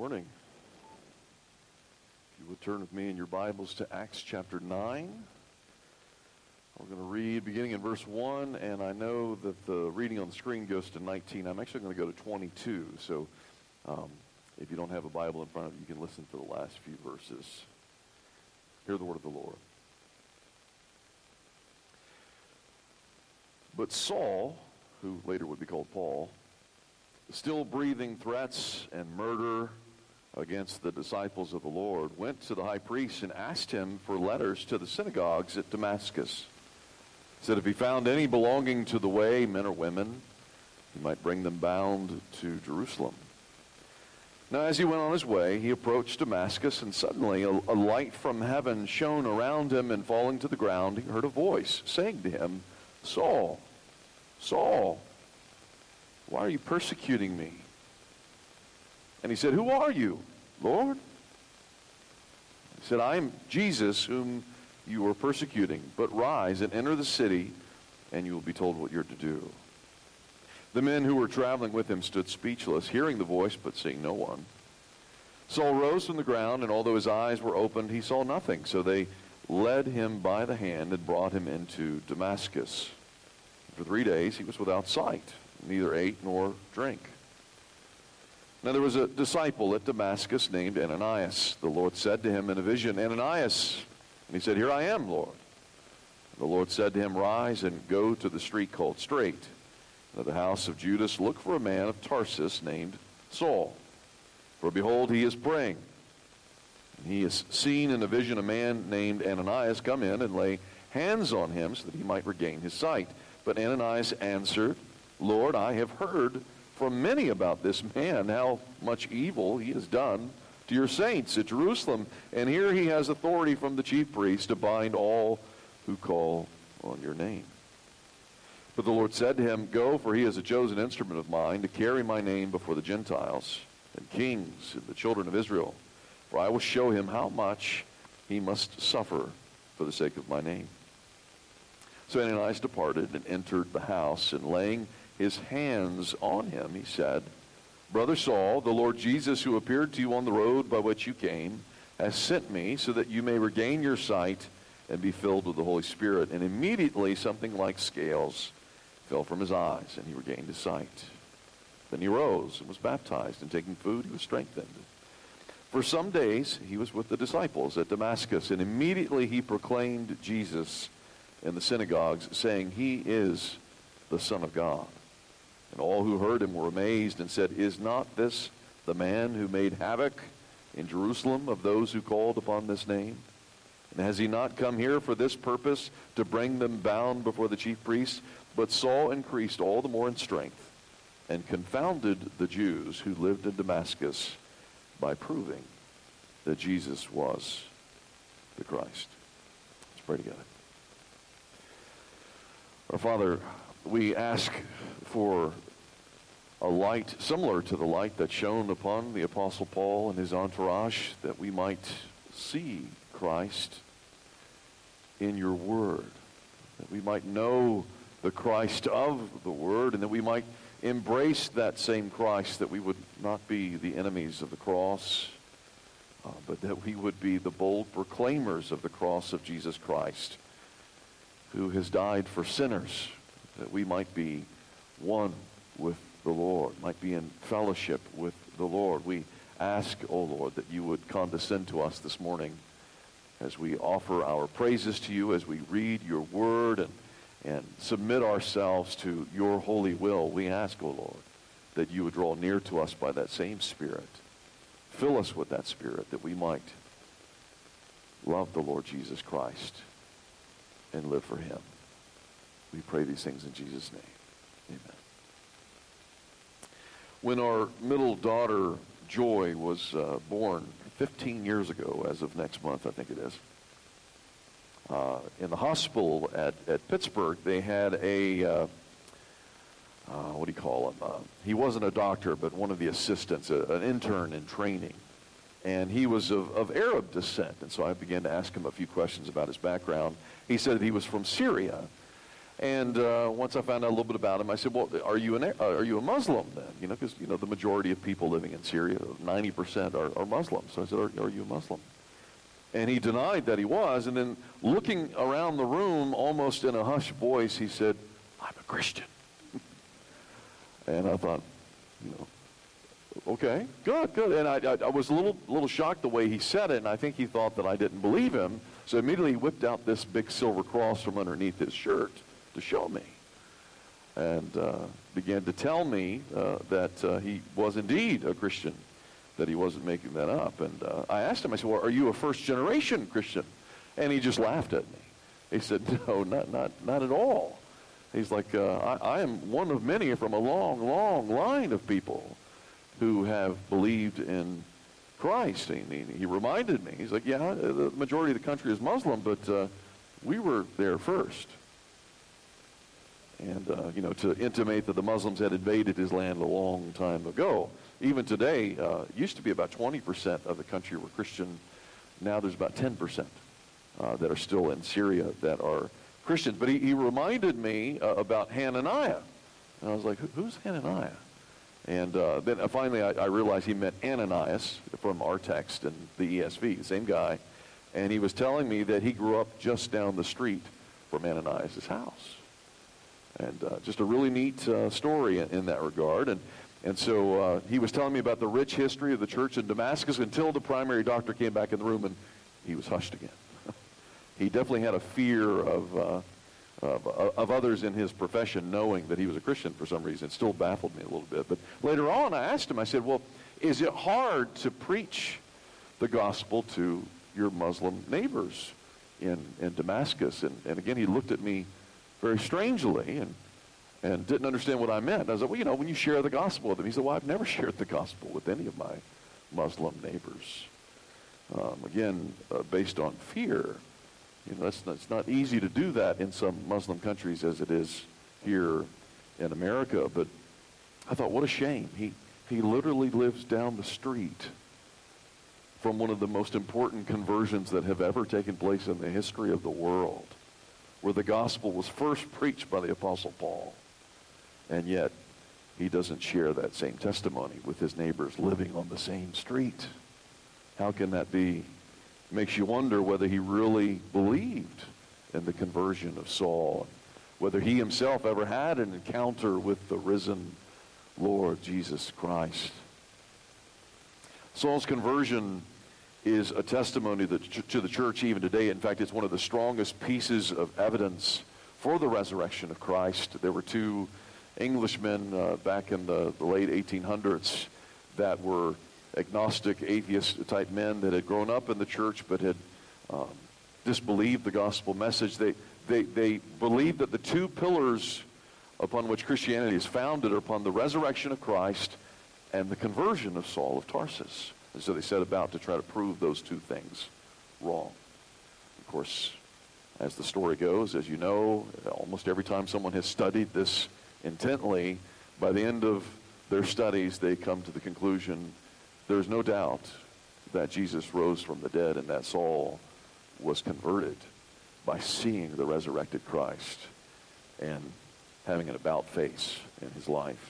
Morning. If you would turn with me in your Bibles to Acts chapter 9. We're going to read beginning in verse 1, and I know that the reading on the screen goes to 19. I'm actually going to go to 22, so if you don't have a Bible in front of you, you can listen for the last few verses. Hear the word of the Lord. But Saul, who later would be called Paul, still breathing threats and murder against the disciples of the Lord, went to the high priest and asked him for letters to the synagogues at Damascus. He said if he found any belonging to the way, men or women, he might bring them bound to Jerusalem. Now as he went on his way, he approached Damascus, and suddenly a light from heaven shone around him, and falling to the ground, he heard a voice saying to him, Saul, Saul, why are you persecuting me? And he said, who are you, Lord? He said, I am Jesus whom you are persecuting. But rise and enter the city, and you will be told what you're to do. The men who were traveling with him stood speechless, hearing the voice, but seeing no one. Saul rose from the ground, and although his eyes were opened, he saw nothing. So they led him by the hand and brought him into Damascus. For 3 days he was without sight, neither ate nor drank. Now there was a disciple at Damascus named Ananias. The Lord said to him in a vision, Ananias. And he said, here I am, Lord. And the Lord said to him, rise and go to the street called Straight. And at the house of Judas, look for a man of Tarsus named Saul. For behold, he is praying. And he has seen in a vision a man named Ananias come in and lay hands on him so that he might regain his sight. But Ananias answered, Lord, I have heard from many about this man, how much evil he has done to your saints at Jerusalem. And here he has authority from the chief priest to bind all who call on your name. But the Lord said to him, go, for he is a chosen instrument of mine to carry my name before the Gentiles and kings and the children of Israel. For I will show him how much he must suffer for the sake of my name. So Ananias departed and entered the house, and laying his hands on him, he said, Brother Saul, the Lord Jesus, who appeared to you on the road by which you came, has sent me so that you may regain your sight and be filled with the Holy Spirit. And immediately something like scales fell from his eyes, and he regained his sight. Then he rose and was baptized, and taking food, he was strengthened. For some days he was with the disciples at Damascus, and immediately he proclaimed Jesus in the synagogues, saying, he is the Son of God. And all who heard him were amazed and said, is not this the man who made havoc in Jerusalem of those who called upon this name? And has he not come here for this purpose, to bring them bound before the chief priests? But Saul increased all the more in strength and confounded the Jews who lived in Damascus by proving that Jesus was the Christ. Let's pray together. Our Father, we ask for a light similar to the light that shone upon the Apostle Paul and his entourage, that we might see Christ in your word, that we might know the Christ of the word, and that we might embrace that same Christ, that we would not be the enemies of the cross, but that we would be the bold proclaimers of the cross of Jesus Christ, who has died for sinners, that we might be one with the Lord, might be in fellowship with the Lord. We ask, O Lord, that you would condescend to us this morning as we offer our praises to you, as we read your word and submit ourselves to your holy will. We ask, O Lord, that you would draw near to us by that same Spirit. Fill us with that Spirit, that we might love the Lord Jesus Christ and live for him. We pray these things in Jesus' name. Amen. When our middle daughter, Joy, was born 15 years ago, as of next month, I think it is, in the hospital at Pittsburgh, they had a, what do you call him? He wasn't a doctor, but one of the assistants, an intern in training. And he was of Arab descent. And so I began to ask him a few questions about his background. He said that he was from Syria. And once I found out a little bit about him, I said, well, are you a Muslim then? Because, the majority of people living in Syria, 90% are Muslims. So I said, are you a Muslim? And he denied that he was. And then looking around the room, almost in a hushed voice, he said, I'm a Christian. And I thought, okay, good. And I was a little shocked the way he said it, and I think he thought that I didn't believe him. So immediately he whipped out this big silver cross from underneath his shirt to show me, and began to tell me that he was indeed a Christian, that he wasn't making that up. And I asked him, I said, well, are you a first-generation Christian? And he just laughed at me. He said, no, not at all. He's like, I am one of many from a long line of people who have believed in Christ. He reminded me, he's like, yeah, the majority of the country is Muslim, but we were there first. And, to intimate that the Muslims had invaded his land a long time ago. Even today, it used to be about 20% of the country were Christian. Now there's about 10% that are still in Syria that are Christians. But he reminded me about Hananiah. And I was like, who's Hananiah? And then finally I realized he meant Ananias from our text and the ESV, the same guy. And he was telling me that he grew up just down the street from Ananias' house. And just a really neat story in that regard. And so he was telling me about the rich history of the church in Damascus until the primary doctor came back in the room and he was hushed again. He definitely had a fear of others in his profession knowing that he was a Christian for some reason. It still baffled me a little bit. But later on I asked him, I said, well, is it hard to preach the gospel to your Muslim neighbors in Damascus? And again, he looked at me very strangely and didn't understand what I meant. I was like, well, when you share the gospel with them. He said, well, I've never shared the gospel with any of my Muslim neighbors. Again, based on fear. It's not easy to do that in some Muslim countries as it is here in America. But I thought, what a shame. He literally lives down the street from one of the most important conversions that have ever taken place in the history of the world, where the gospel was first preached by the Apostle Paul. And yet, he doesn't share that same testimony with his neighbors living on the same street. How can that be? Makes you wonder whether he really believed in the conversion of Saul, whether he himself ever had an encounter with the risen Lord Jesus Christ. Saul's conversion is a testimony to the church even today. In fact, it's one of the strongest pieces of evidence for the resurrection of Christ. There were two Englishmen back in the late 1800s that were agnostic, atheist-type men that had grown up in the church but had disbelieved the gospel message. They believed that the two pillars upon which Christianity is founded are upon the resurrection of Christ and the conversion of Saul of Tarsus. And so they set about to try to prove those two things wrong. Of course, as the story goes, as you know, almost every time someone has studied this intently, by the end of their studies, they come to the conclusion there's no doubt that Jesus rose from the dead and that Saul was converted by seeing the resurrected Christ and having an about-face in his life.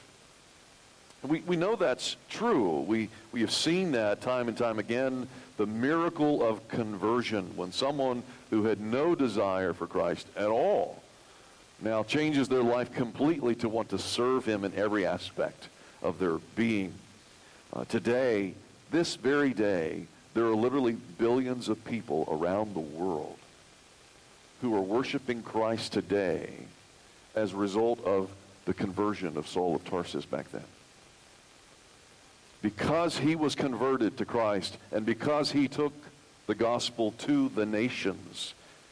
We know that's true. We have seen that time and time again, the miracle of conversion, when someone who had no desire for Christ at all now changes their life completely to want to serve him in every aspect of their being. Today, this very day, there are literally billions of people around the world who are worshiping Christ today as a result of the conversion of Saul of Tarsus back then. Because he was converted to Christ and because he took the gospel to the nations,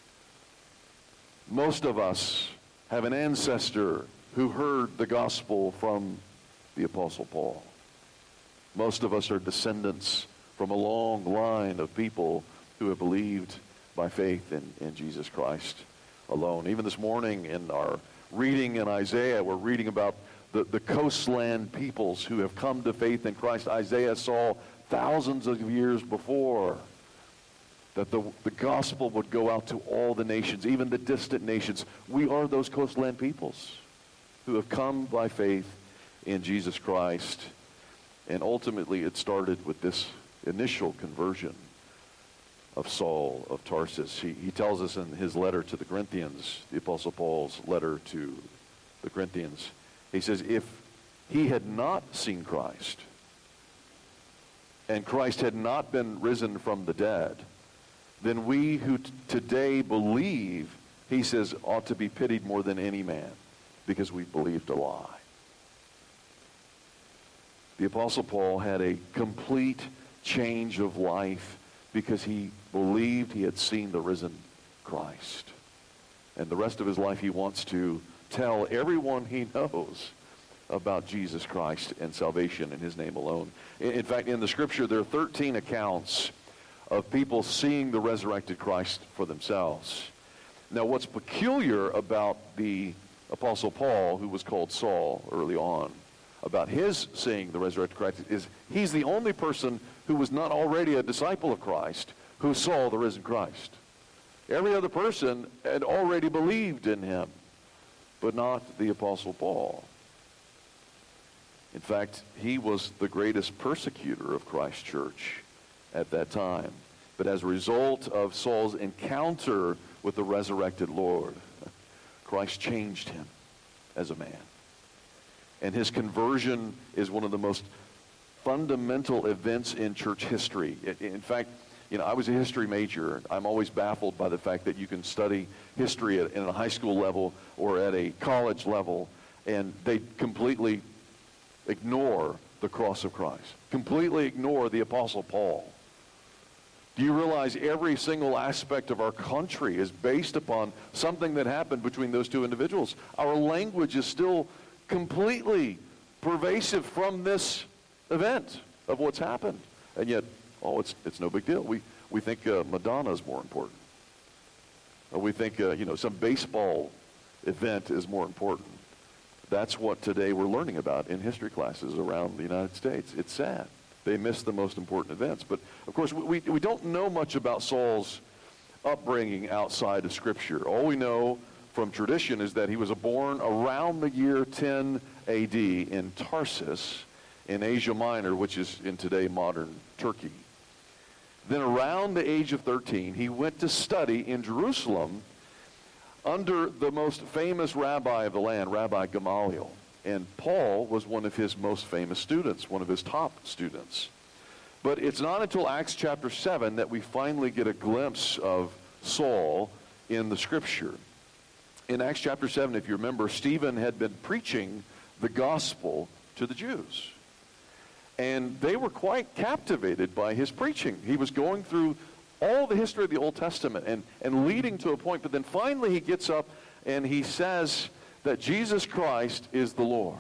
most of us have an ancestor who heard the gospel from the Apostle Paul. Most of us are descendants from a long line of people who have believed by faith in Jesus Christ alone. Even this morning in our reading in Isaiah, we're reading about the coastland peoples who have come to faith in Christ. Isaiah saw thousands of years before that the gospel would go out to all the nations, even the distant nations. We are those coastland peoples who have come by faith in Jesus Christ. And ultimately, it started with this initial conversion of Saul of Tarsus. He tells us in his letter to the Corinthians, the Apostle Paul's letter to the Corinthians, he says, if he had not seen Christ, and Christ had not been risen from the dead, then we who today believe, he says, ought to be pitied more than any man, because we believed a lie. The Apostle Paul had a complete change of life because he believed he had seen the risen Christ. And the rest of his life he wants to tell everyone he knows about Jesus Christ and salvation in his name alone. In fact, in the scripture, there are 13 accounts of people seeing the resurrected Christ for themselves. Now, what's peculiar about the Apostle Paul, who was called Saul early on, about his seeing the resurrected Christ, is he's the only person who was not already a disciple of Christ who saw the risen Christ. Every other person had already believed in him, but not the Apostle Paul. In fact, he was the greatest persecutor of Christ's church at that time. But as a result of Saul's encounter with the resurrected Lord, Christ changed him as a man. And his conversion is one of the most fundamental events in church history. In fact, I was a history major. I'm always baffled by the fact that you can study history at a high school level or at a college level, and they completely ignore the cross of Christ, completely ignore the Apostle Paul. Do you realize every single aspect of our country is based upon something that happened between those two individuals? Our language is still completely pervasive from this event of what's happened. And yet, it's no big deal. We think Madonna is more important. Or we think, some baseball event is more important. That's what today we're learning about in history classes around the United States. It's sad. They miss the most important events. But, of course, we don't know much about Saul's upbringing outside of Scripture. All we know from tradition is that he was born around the year 10 A.D. in Tarsus in Asia Minor, which is in today modern Turkey. Then around the age of 13, he went to study in Jerusalem under the most famous rabbi of the land, Rabbi Gamaliel. And Paul was one of his most famous students, one of his top students. But it's not until Acts chapter 7 that we finally get a glimpse of Saul in the Scripture. In Acts chapter 7, if you remember, Stephen had been preaching the gospel to the Jews. And they were quite captivated by his preaching. He was going through all the history of the Old Testament and leading to a point. But then finally he gets up and he says that Jesus Christ is the Lord.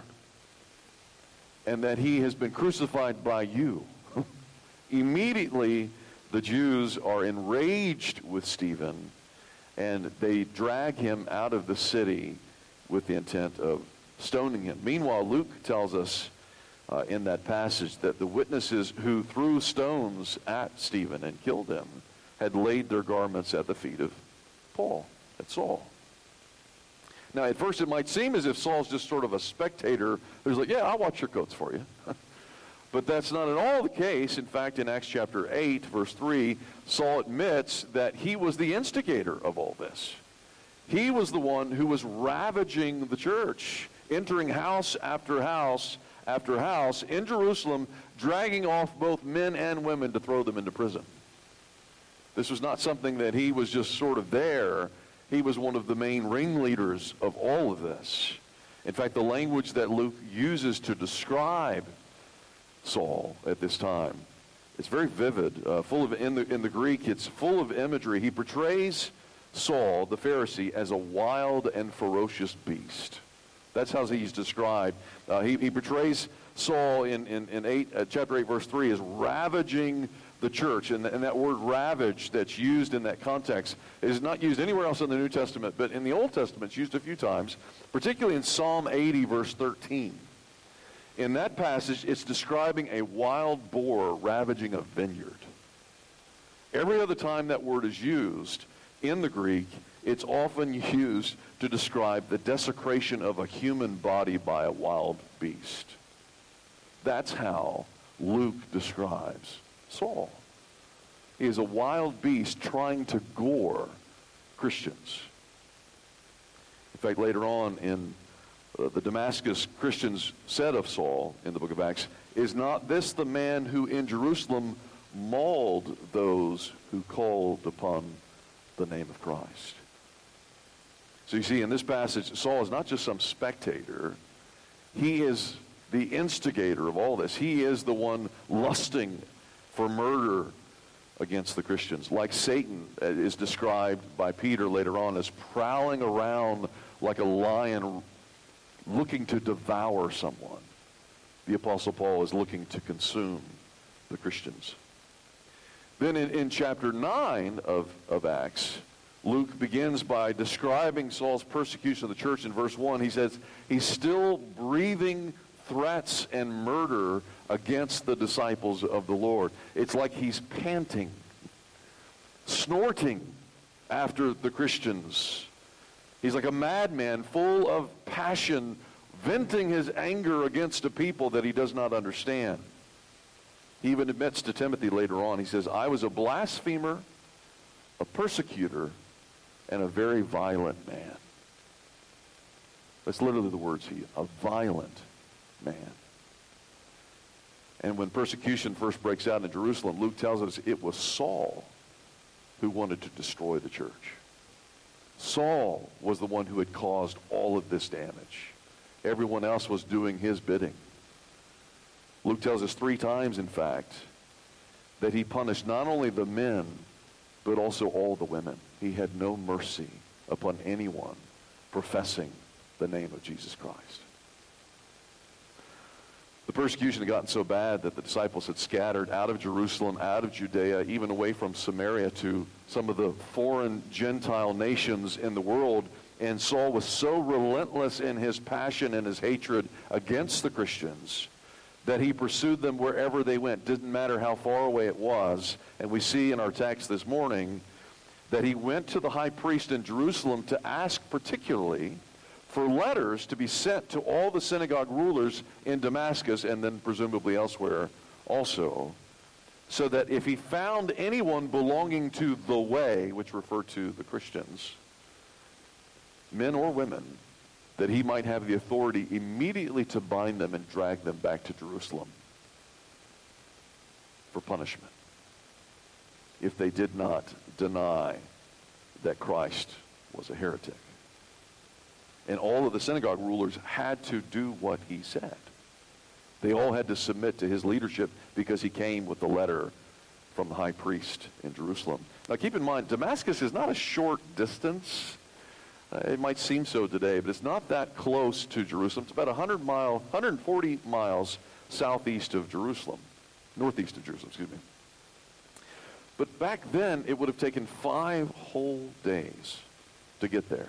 And that he has been crucified by you. Immediately the Jews are enraged with Stephen. And they drag him out of the city with the intent of stoning him. Meanwhile, Luke tells us in that passage that the witnesses who threw stones at Stephen and killed him had laid their garments at the feet of Paul, at Saul. Now, at first it might seem as if Saul's just sort of a spectator who's like, yeah, I'll watch your coats for you. But that's not at all the case. In fact, in Acts chapter 8, verse 3, Saul admits that he was the instigator of all this. He was the one who was ravaging the church, entering house after house after house in Jerusalem, dragging off both men and women to throw them into prison. This was not something that he was just sort of there. He was one of the main ringleaders of all of this. In fact, the language that Luke uses to describe Saul at this time, it's very vivid, in the Greek, it's full of imagery. He portrays Saul, the Pharisee, as a wild and ferocious beast. That's how he's described. He portrays Saul in chapter 8, verse 3, as ravaging the church. And that word ravage that's used in that context is not used anywhere else in the New Testament, but in the Old Testament it's used a few times, particularly in Psalm 80, verse 13. In that passage, it's describing a wild boar ravaging a vineyard. Every other time that word is used in the Greek, it's often used to describe the desecration of a human body by a wild beast. That's how Luke describes Saul. He is a wild beast trying to gore Christians. In fact, later on in the Damascus Christians said of Saul in the book of Acts, "Is not this the man who in Jerusalem mauled those who called upon the name of Christ?" So you see, in this passage, Saul is not just some spectator. He is the instigator of all this. He is the one lusting for murder against the Christians. Like Satan is described by Peter later on as prowling around like a lion looking to devour someone. The Apostle Paul is looking to consume the Christians. Then in chapter 9 of Acts, Luke begins by describing Saul's persecution of the church. In verse 1, he says, he's still breathing threats and murder against the disciples of the Lord. It's like he's panting, snorting after the Christians. He's like a madman full of passion, venting his anger against a people that he does not understand. He even admits to Timothy later on, he says, "I was a blasphemer, a persecutor, and a very violent man." That's literally the words he used, a violent man. And when persecution first breaks out in Jerusalem, Luke tells us it was Saul who wanted to destroy the church. Saul was the one who had caused all of this damage. Everyone else was doing his bidding. Luke tells us 3 times, in fact, that he punished not only the men, but also all the women. He had no mercy upon anyone professing the name of Jesus Christ. The persecution had gotten so bad that the disciples had scattered out of Jerusalem, out of Judea, even away from Samaria to some of the foreign Gentile nations in the world. And Saul was so relentless in his passion and his hatred against the Christians that he pursued them wherever they went. Didn't matter how far away it was. And we see in our text this morning that he went to the high priest in Jerusalem to ask particularly for letters to be sent to all the synagogue rulers in Damascus and then presumably elsewhere also, so that if he found anyone belonging to the way, which referred to the Christians, men or women, that he might have the authority immediately to bind them and drag them back to Jerusalem for punishment if they did not deny that Christ was a heretic. And all of the synagogue rulers had to do what he said. They all had to submit to his leadership because he came with the letter from the high priest in Jerusalem. Now keep in mind, Damascus is not a short distance. It might seem so today, but it's not that close to Jerusalem. It's about 140 miles southeast of Jerusalem, northeast of Jerusalem, excuse me. But back then, it would have taken 5 whole days to get there.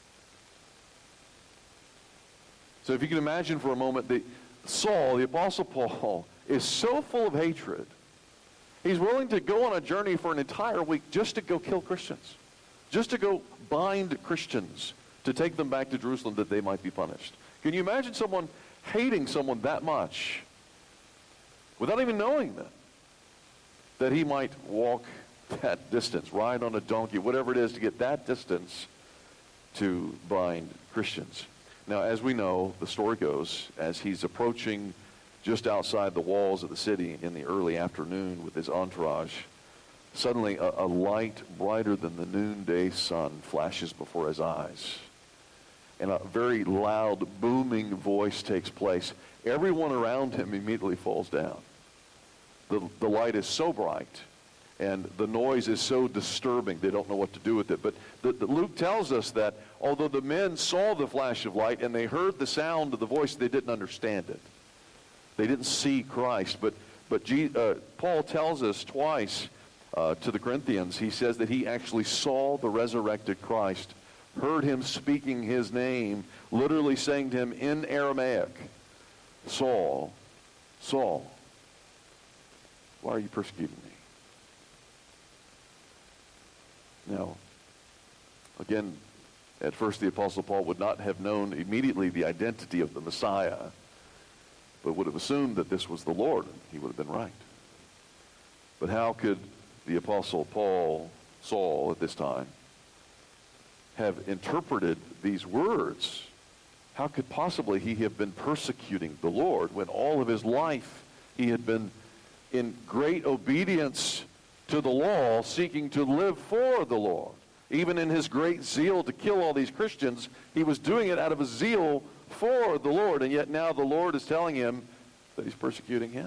So if you can imagine for a moment, Saul, the Apostle Paul, is so full of hatred, he's willing to go on a journey for an entire week just to go kill Christians, just to go bind Christians, to take them back to Jerusalem that they might be punished. Can you imagine someone hating someone that much without even knowing them, that he might walk that distance, ride on a donkey, whatever it is, to get that distance to bind Christians? Now, as we know, the story goes, as he's approaching just outside the walls of the city in the early afternoon with his entourage, suddenly a light brighter than the noonday sun flashes before his eyes. And a very loud, booming voice takes place. Everyone around him immediately falls down. The light is so bright, and the noise is so disturbing, they don't know what to do with it. But Luke tells us that although the men saw the flash of light and they heard the sound of the voice, they didn't understand it. They didn't see Christ. But Paul tells us twice to the Corinthians, he says that he actually saw the resurrected Christ, heard him speaking his name, literally saying to him in Aramaic, "Saul, Saul, why are you persecuting me?" Now, again, at first the Apostle Paul would not have known immediately the identity of the Messiah, but would have assumed that this was the Lord. He would have been right. But how could the Apostle Paul, Saul at this time, have interpreted these words? How could possibly he have been persecuting the Lord when all of his life he had been in great obedience to the law, seeking to live for the Lord? Even in his great zeal to kill all these Christians, he was doing it out of a zeal for the Lord, and yet now the Lord is telling him that he's persecuting him.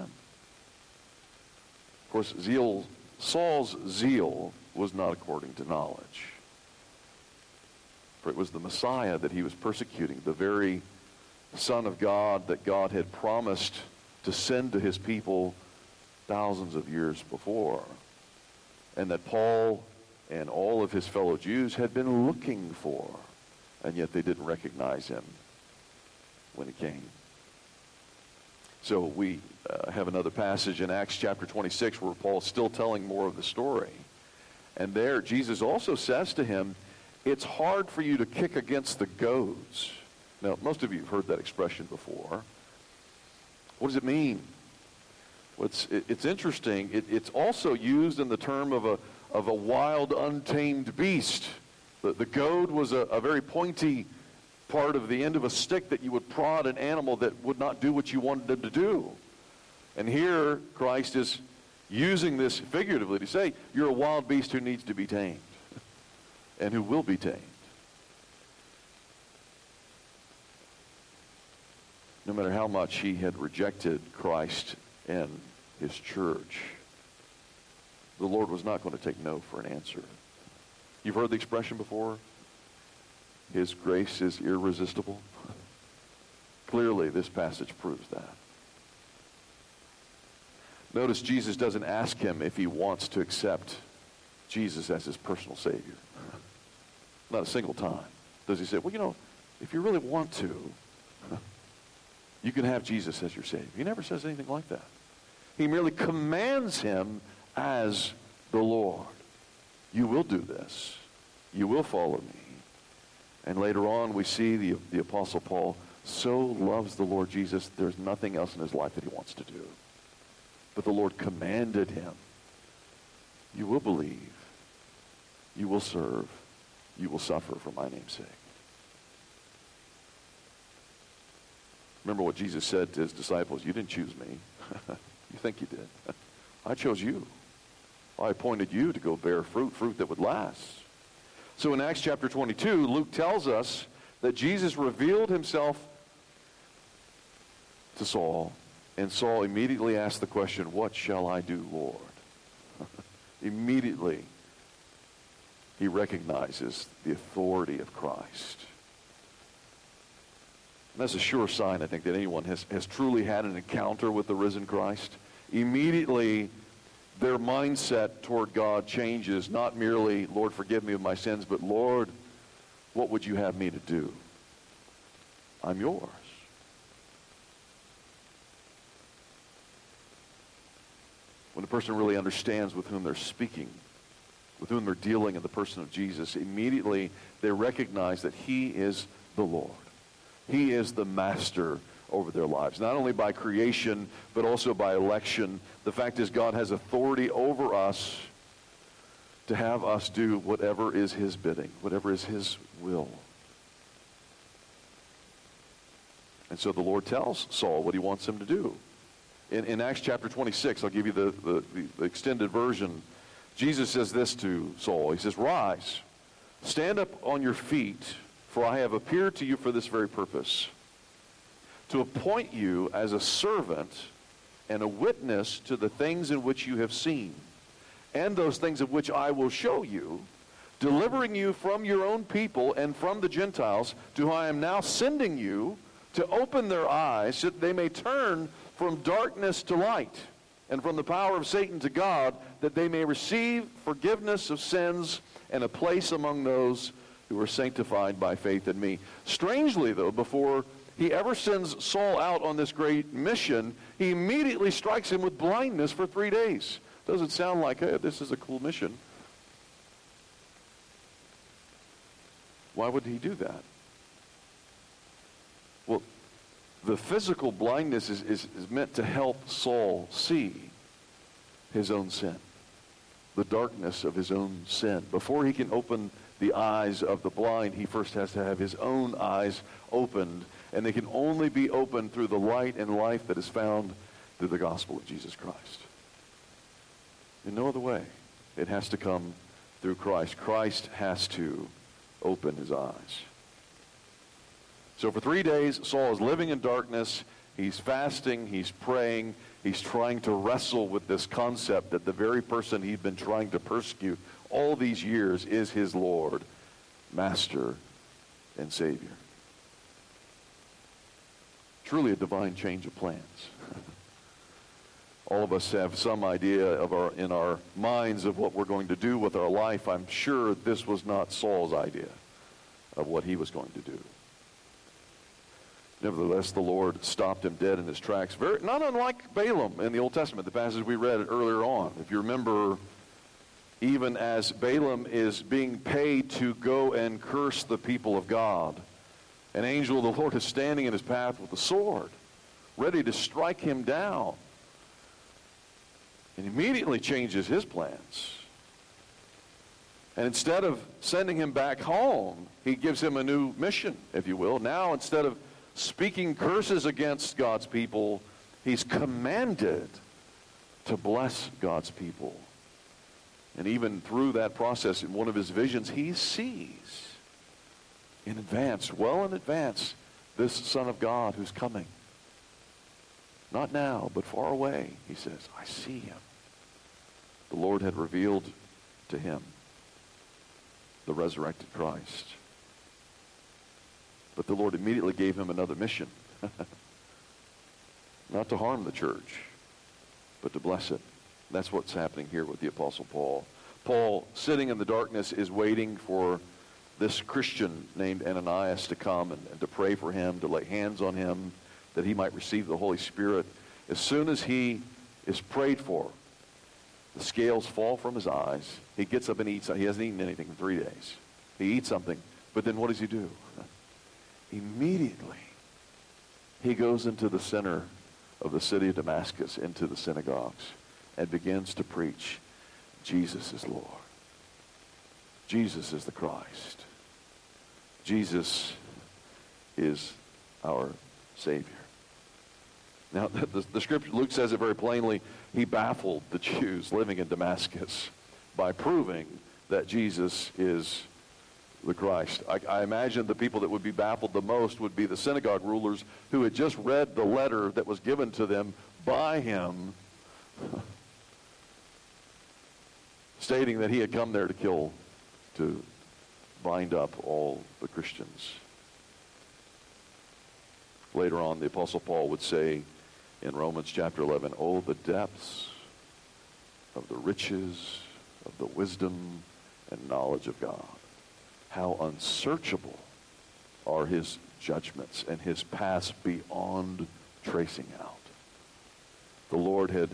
Of course, Saul's zeal was not according to knowledge. For it was the Messiah that he was persecuting, the very Son of God that God had promised to send to his people thousands of years before, and that Paul and all of his fellow Jews had been looking for, and yet they didn't recognize him when he came. So we have another passage in Acts chapter 26 where Paul is still telling more of the story. And there Jesus also says to him, it's hard for you to kick against the goads. Now, most of you have heard that expression before. What does it mean? Well, it's interesting. It's also used in the term of a wild, untamed beast. The goad was a very pointy part of the end of a stick that you would prod an animal that would not do what you wanted them to do. And here, Christ is using this figuratively to say, you're a wild beast who needs to be tamed and who will be tamed. No matter how much he had rejected Christ and his church, the Lord was not going to take no for an answer. You've heard the expression before? His grace is irresistible. Clearly, this passage proves that. Notice Jesus doesn't ask him if he wants to accept Jesus as his personal Savior. Not a single time does he say, well, if you really want to, you can have Jesus as your Savior. He never says anything like that. He merely commands him as the Lord. You will do this. You will follow me. And later on, we see the Apostle Paul so loves the Lord Jesus, there's nothing else in his life that he wants to do. But the Lord commanded him, you will believe, you will serve, you will suffer for my name's sake. Remember what Jesus said to his disciples, you didn't choose me. You think you did. I chose you. I appointed you to go bear fruit that would last. So in Acts chapter 22, Luke tells us that Jesus revealed himself to Saul, and Saul immediately asked the question, what shall I do, Lord? Immediately, he recognizes the authority of Christ. And that's a sure sign, I think, that anyone has truly had an encounter with the risen Christ. Immediately, their mindset toward God changes, not merely, Lord, forgive me of my sins, but Lord, what would you have me to do? I'm yours. When a person really understands with whom they're speaking, with whom they're dealing in the person of Jesus, immediately they recognize that he is the Lord. He is the master over their lives, not only by creation, but also by election. The fact is, God has authority over us to have us do whatever is his bidding, whatever is his will. And so the Lord tells Saul what he wants him to do. In Acts chapter 26, I'll give you the extended version. Jesus says this to Saul. He says, rise, stand up on your feet, for I have appeared to you for this very purpose, to appoint you as a servant and a witness to the things in which you have seen, and those things of which I will show you, delivering you from your own people and from the Gentiles, to whom I am now sending you, to open their eyes, so that they may turn from darkness to light, and from the power of Satan to God, that they may receive forgiveness of sins and a place among those who are sanctified by faith in me. Strangely, though, before he ever sends Saul out on this great mission, he immediately strikes him with blindness for 3 days. Doesn't sound like, hey, this is a cool mission. Why would he do that? Well, the physical blindness is meant to help Saul see his own sin, the darkness of his own sin. Before he can open the eyes of the blind, he first has to have his own eyes opened, and they can only be opened through the light and life that is found through the gospel of Jesus Christ. In no other way. It has to come through Christ. Christ has to open his eyes. So for 3 days, Saul is living in darkness. He's fasting. He's praying. He's trying to wrestle with this concept that the very person he'd been trying to persecute all these years is his Lord, Master, and Savior. Truly a divine change of plans. All of us have some idea in our minds of what we're going to do with our life. I'm sure this was not Saul's idea of what he was going to do. Nevertheless, the Lord stopped him dead in his tracks. Not unlike Balaam in the Old Testament, the passage we read earlier on. If you remember, even as Balaam is being paid to go and curse the people of God, an angel of the Lord is standing in his path with a sword, ready to strike him down. And immediately changes his plans. And instead of sending him back home, he gives him a new mission, if you will. Now, instead of speaking curses against God's people, he's commanded to bless God's people. And even through that process, in one of his visions, he sees in advance, well in advance, this Son of God who's coming. Not now, but far away, he says, I see him. The Lord had revealed to him the resurrected Christ. But the Lord immediately gave him another mission. Not to harm the church, but to bless it. That's what's happening here with the Apostle Paul. Paul, sitting in the darkness, is waiting for this Christian named Ananias to come and to pray for him, to lay hands on him, that he might receive the Holy Spirit. As soon as he is prayed for, the scales fall from his eyes. He gets up and eats. He hasn't eaten anything in 3 days. He eats something, but then what does he do? Immediately, he goes into the center of the city of Damascus, into the synagogues, and begins to preach, Jesus is Lord. Jesus is the Christ. Jesus is our Savior. Now, the scripture, Luke says it very plainly, he baffled the Jews living in Damascus by proving that Jesus is the Christ. I imagine the people that would be baffled the most would be the synagogue rulers who had just read the letter that was given to them by him, stating that he had come there to kill, to bind up all the Christians. Later on, the Apostle Paul would say in Romans chapter 11, oh, the depths of the riches of the wisdom and knowledge of God. How unsearchable are his judgments and his paths beyond tracing out. The Lord had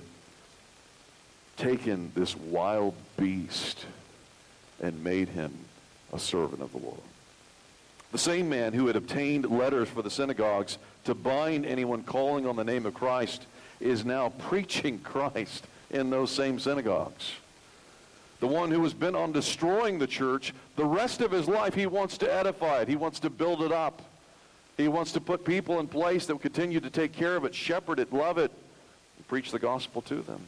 taken this wild beast and made him a servant of the Lord. The same man who had obtained letters for the synagogues to bind anyone calling on the name of Christ is now preaching Christ in those same synagogues. The one who has bent on destroying the church, the rest of his life he wants to edify it. He wants to build it up. He wants to put people in place that will continue to take care of it, shepherd it, love it, and preach the gospel to them.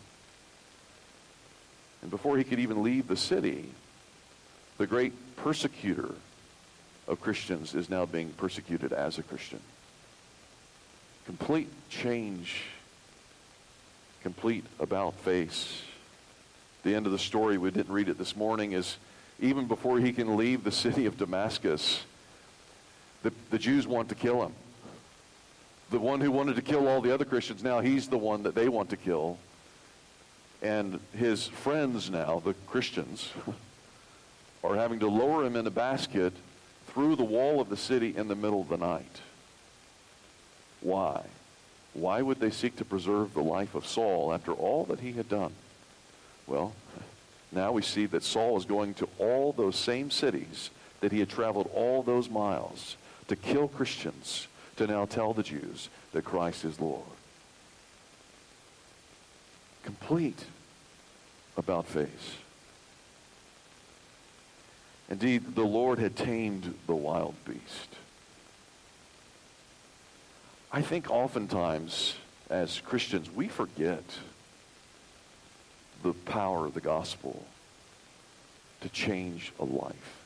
And before he could even leave the city, the great persecutor of Christians is now being persecuted as a Christian. Complete change, complete about face. The end of the story, we didn't read it this morning, is even before he can leave the city of Damascus, the Jews want to kill him. The one who wanted to kill all the other Christians, now he's the one that they want to kill. And his friends now, the Christians, are having to lower him in a basket through the wall of the city in the middle of the night. Why? Why would they seek to preserve the life of Saul after all that he had done? Well, now we see that Saul is going to all those same cities that he had traveled all those miles to kill Christians, to now tell the Jews that Christ is Lord. Complete about face. Indeed, the Lord had tamed the wild beast. I think oftentimes as Christians we forget the power of the gospel to change a life.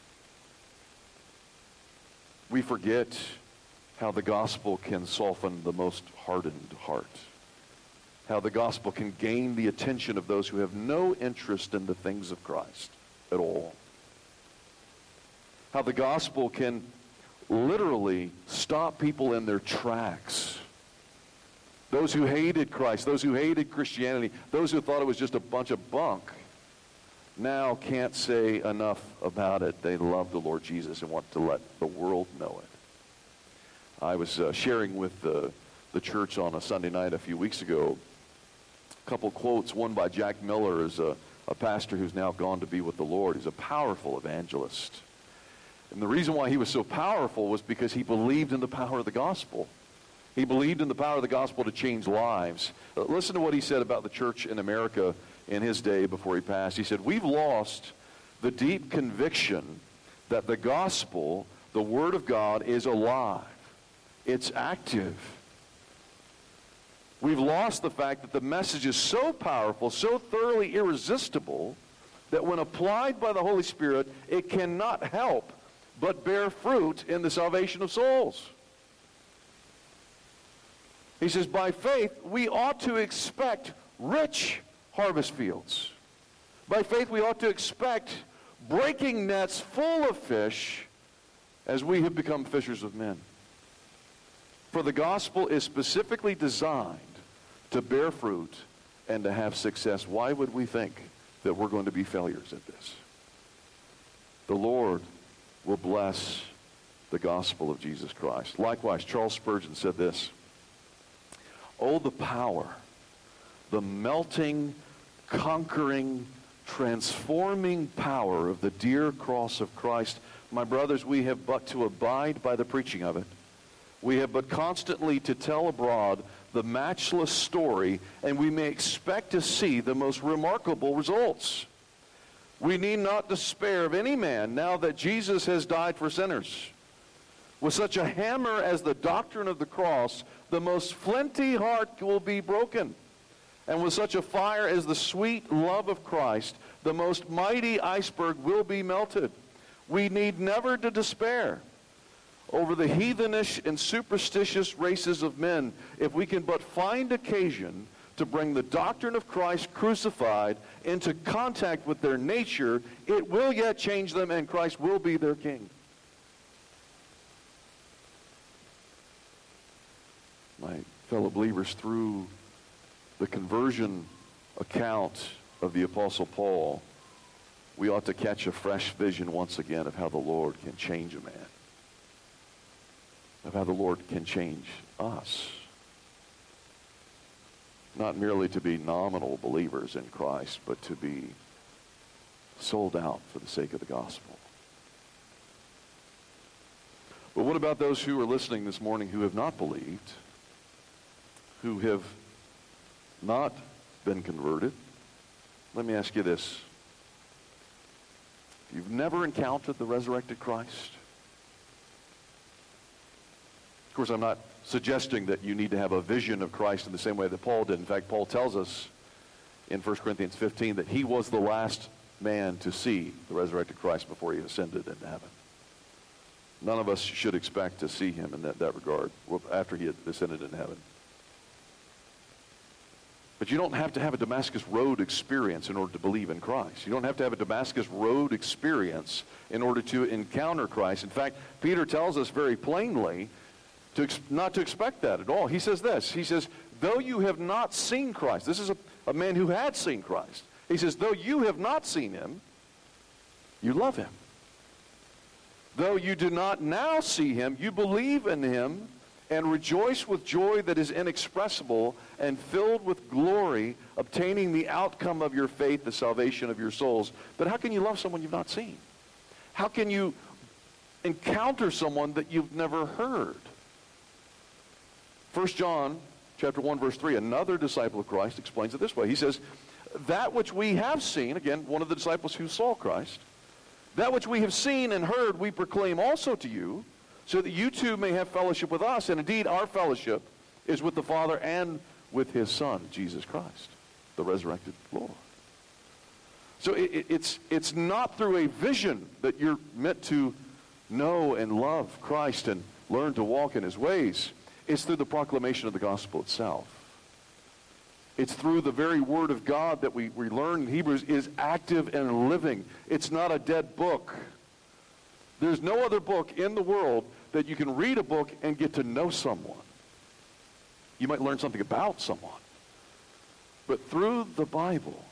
We forget how the gospel can soften the most hardened heart. How the gospel can gain the attention of those who have no interest in the things of Christ at all. How the gospel can literally stop people in their tracks. Those who hated Christ, those who hated Christianity, those who thought it was just a bunch of bunk, now can't say enough about it. They love the Lord Jesus and want to let the world know it. I was sharing with the church on a Sunday night a few weeks ago a couple quotes. One by Jack Miller, is a pastor who's now gone to be with the Lord. He's a powerful evangelist. And the reason why he was so powerful was because he believed in the power of the gospel. He believed in the power of the gospel to change lives. Listen to what he said about the church in America in his day before he passed. He said, "We've lost the deep conviction that the gospel, the word of God, is alive. It's active. We've lost the fact that the message is so powerful, so thoroughly irresistible, that when applied by the Holy Spirit, it cannot help but bear fruit in the salvation of souls." He says, by faith, we ought to expect rich harvest fields. By faith, we ought to expect breaking nets full of fish as we have become fishers of men. For the gospel is specifically designed to bear fruit and to have success. Why would we think that we're going to be failures at this? The Lord will bless the gospel of Jesus Christ. Likewise, Charles Spurgeon said this, "Oh, the power, the melting, conquering, transforming power of the dear cross of Christ. My brothers, we have but to abide by the preaching of it. We have but constantly to tell abroad the matchless story, and we may expect to see the most remarkable results. We need not despair of any man now that Jesus has died for sinners. With such a hammer as the doctrine of the cross, the most flinty heart will be broken. And with such a fire as the sweet love of Christ, the most mighty iceberg will be melted. We need never to despair over the heathenish and superstitious races of men, if we can but find occasion to bring the doctrine of Christ crucified into contact with their nature. It will yet change them, and Christ will be their king." My fellow believers, through the conversion account of the Apostle Paul, we ought to catch a fresh vision once again of how the Lord can change a man, of how the Lord can change us. Not merely to be nominal believers in Christ, but to be sold out for the sake of the gospel. But what about those who are listening this morning who have not believed, who have not been converted? Let me ask you this. If you've never encountered the resurrected Christ, of course, I'm not suggesting that you need to have a vision of Christ in the same way that Paul did. In fact, Paul tells us in 1 Corinthians 15 that he was the last man to see the resurrected Christ before he ascended into heaven. None of us should expect to see him in that regard after he had ascended into heaven. But you don't have to have a Damascus Road experience in order to believe in Christ. You don't have to have a Damascus Road experience in order to encounter Christ. In fact, Peter tells us very plainly not to expect that at all. He says this. He says, though you have not seen Christ. This is a man who had seen Christ. He says, though you have not seen him, you love him. Though you do not now see him, you believe in him and rejoice with joy that is inexpressible and filled with glory, obtaining the outcome of your faith, the salvation of your souls. But how can you love someone you've not seen? How can you encounter someone that you've never heard. 1 John chapter 1, verse 3, another disciple of Christ explains it this way. He says, that which we have seen, again, one of the disciples who saw Christ, that which we have seen and heard we proclaim also to you, so that you too may have fellowship with us. And indeed, our fellowship is with the Father and with his Son, Jesus Christ, the resurrected Lord. So it's not through a vision that you're meant to know and love Christ and learn to walk in his ways. It's through the proclamation of the gospel itself. It's through the very word of God that we learn in Hebrews is active and living. It's not a dead book. There's no other book in the world that you can read a book and get to know someone. You might learn something about someone. But through the Bible,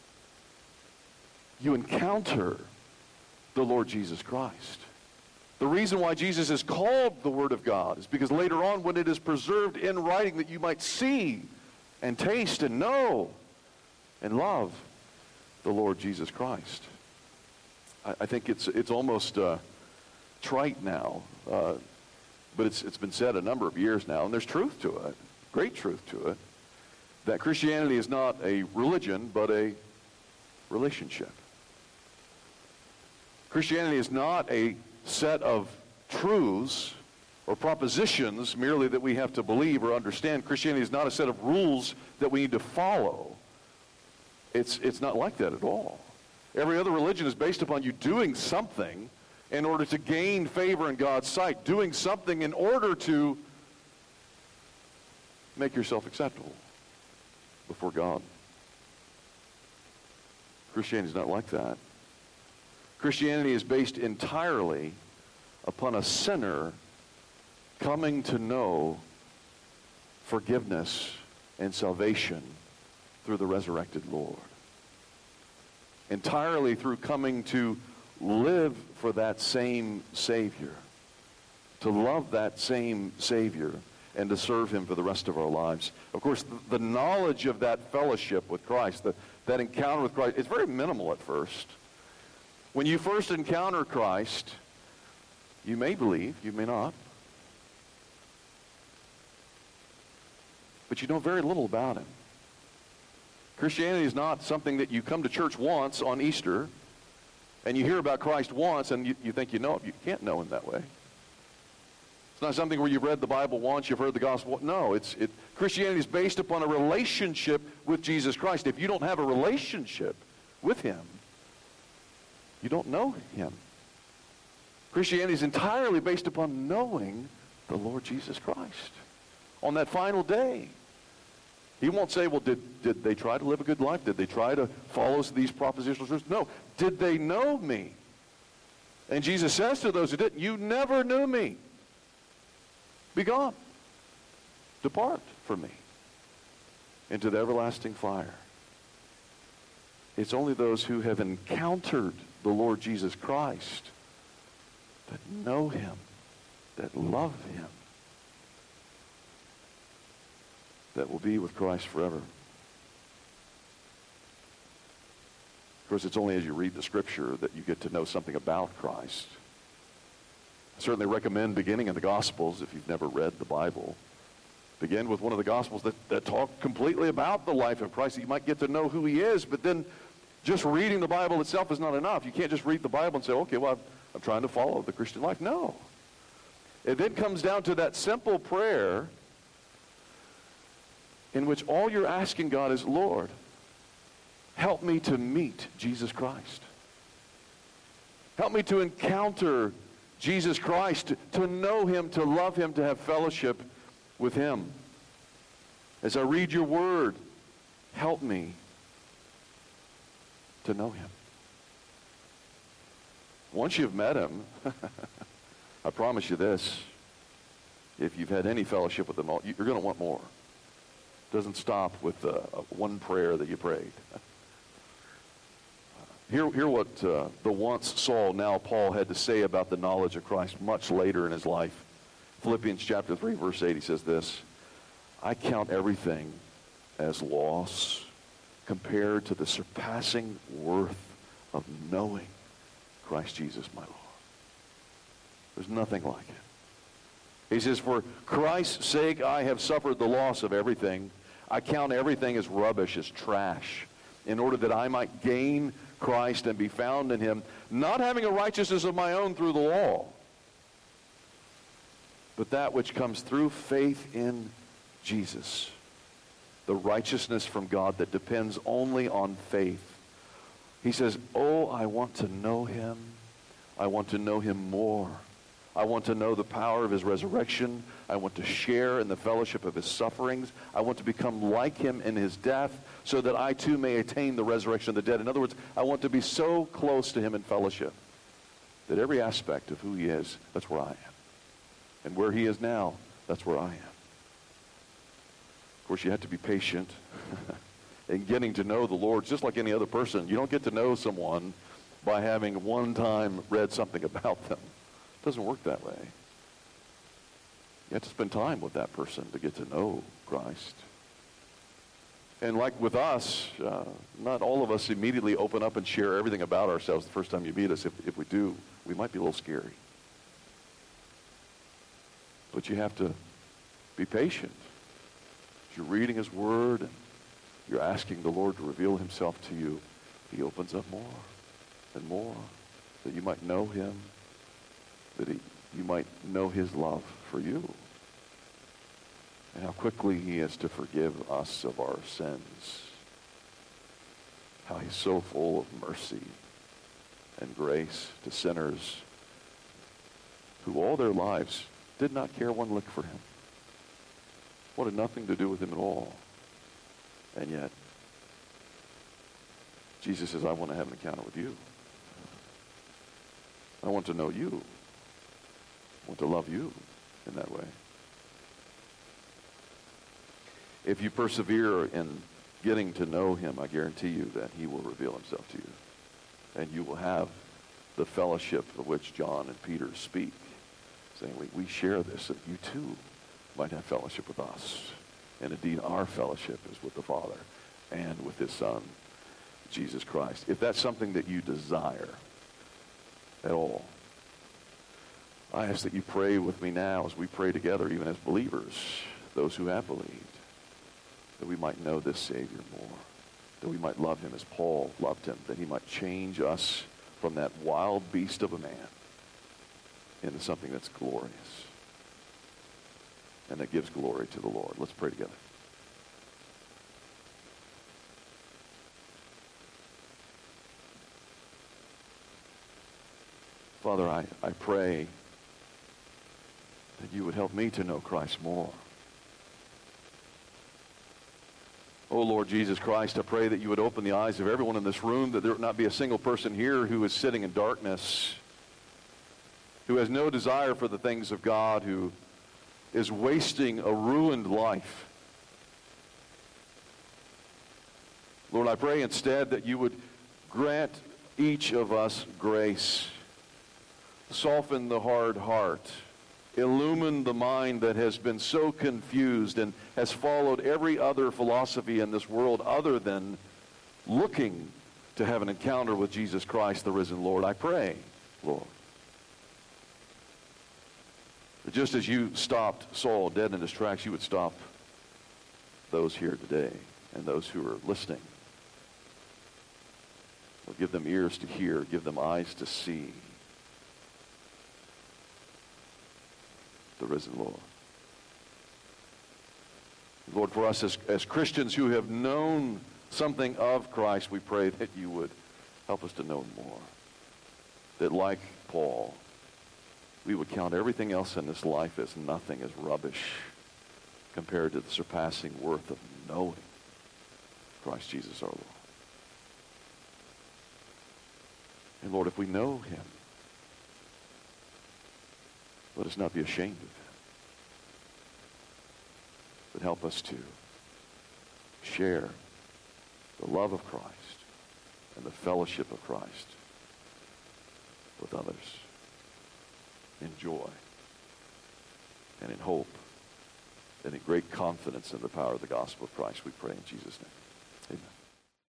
you encounter the Lord Jesus Christ. The reason why Jesus is called the Word of God is because later on, when it is preserved in writing, that you might see and taste and know and love the Lord Jesus Christ. I think it's almost trite now, but it's been said a number of years now, and there's truth to it, great truth to it, that Christianity is not a religion, but a relationship. Christianity is not a set of truths or propositions merely that we have to believe or understand. Christianity is not a set of rules that we need to follow. It's not like that at all. Every other religion is based upon you doing something in order to gain favor in God's sight, doing something in order to make yourself acceptable before God. Christianity is not like that. Christianity is based entirely upon a sinner coming to know forgiveness and salvation through the resurrected Lord. Entirely through coming to live for that same Savior, to love that same Savior, and to serve him for the rest of our lives. Of course, the knowledge of that fellowship with Christ, that encounter with Christ, it's very minimal at first. When you first encounter Christ, you may believe, you may not, but you know very little about him. Christianity is not something that you come to church once on Easter and you hear about Christ once and you think you know him. You can't know him that way. It's not something where you've read the Bible once, you've heard the gospel. No, Christianity is based upon a relationship with Jesus Christ. If you don't have a relationship with him, you don't know him. Christianity is entirely based upon knowing the Lord Jesus Christ. On that final day, he won't say, well, did they try to live a good life? Did they try to follow these propositional truths? No. Did they know me? And Jesus says to those who didn't, you never knew me. Be gone. Depart from me into the everlasting fire. It's only those who have encountered the Lord Jesus Christ that know him, that love him, that will be with Christ forever. Of course, it's only as you read the Scripture that you get to know something about Christ. I certainly recommend beginning in the Gospels if you've never read the Bible. Begin with one of the Gospels that talk completely about the life of Christ. You might get to know who he is, but then just reading the Bible itself is not enough. You can't just read the Bible and say, okay, well, I'm trying to follow the Christian life. No. It then comes down to that simple prayer in which all you're asking God is, Lord, help me to meet Jesus Christ. Help me to encounter Jesus Christ, to know him, to love him, to have fellowship with him. As I read your word, help me to know him. Once you've met him, I promise you this, if you've had any fellowship with him, you're going to want more. It doesn't stop with one prayer that you prayed. Hear what the once Saul, now Paul, had to say about the knowledge of Christ much later in his life. Philippians chapter 3, verse 8, he says this, I count everything as loss compared to the surpassing worth of knowing Christ Jesus my Lord. There's nothing like it. He says, for Christ's sake I have suffered the loss of everything. I count everything as rubbish, as trash, in order that I might gain Christ and be found in him, not having a righteousness of my own through the law, but that which comes through faith in Jesus, the righteousness from God that depends only on faith. He says, oh, I want to know him. I want to know him more. I want to know the power of his resurrection. I want to share in the fellowship of his sufferings. I want to become like him in his death so that I too may attain the resurrection of the dead. In other words, I want to be so close to him in fellowship that every aspect of who he is, that's where I am. And where he is now, that's where I am. Of course, you have to be patient in getting to know the Lord just like any other person. You don't get to know someone by having one time read something about them. It doesn't work that way. You have to spend time with that person to get to know Christ. And like with us, not all of us immediately open up and share everything about ourselves the first time you meet us. If we do, we might be a little scary. But you have to be patient. As you're reading his word and you're asking the Lord to reveal himself to you, he opens up more and more, that you might know him, that you might know his love for you, and how quickly he is to forgive us of our sins, how he's so full of mercy and grace to sinners who all their lives did not care one lick for him, wanted nothing to do with him at all. And yet, Jesus says, I want to have an encounter with you. I want to know you. I want to love you in that way. If you persevere in getting to know him, I guarantee you that he will reveal himself to you. And you will have the fellowship of which John and Peter speak, saying, we share this, that you too might have fellowship with us. And indeed, our fellowship is with the Father and with his Son, Jesus Christ. If that's something that you desire at all, I ask that you pray with me now as we pray together, even as believers, those who have believed, that we might know this Savior more, that we might love him as Paul loved him, that he might change us from that wild beast of a man into something that's glorious and that gives glory to the Lord. Let's pray together. Father, I pray that you would help me to know Christ more. Oh, Lord Jesus Christ, I pray that you would open the eyes of everyone in this room, that there would not be a single person here who is sitting in darkness, who has no desire for the things of God, who is wasting a ruined life. Lord, I pray instead that you would grant each of us grace. Soften the hard heart. Illumine the mind that has been so confused and has followed every other philosophy in this world other than looking to have an encounter with Jesus Christ, the risen Lord. I pray, Lord, that just as you stopped Saul dead in his tracks, you would stop those here today and those who are listening. Lord, give them ears to hear, give them eyes to see the risen Lord. Lord, for us as Christians who have known something of Christ, we pray that you would help us to know more. That like Paul, we would count everything else in this life as nothing, as rubbish, compared to the surpassing worth of knowing Christ Jesus our Lord. And Lord, if we know him, let us not be ashamed of him, but help us to share the love of Christ and the fellowship of Christ with others in joy and in hope and in great confidence in the power of the gospel of Christ. We pray in Jesus' name.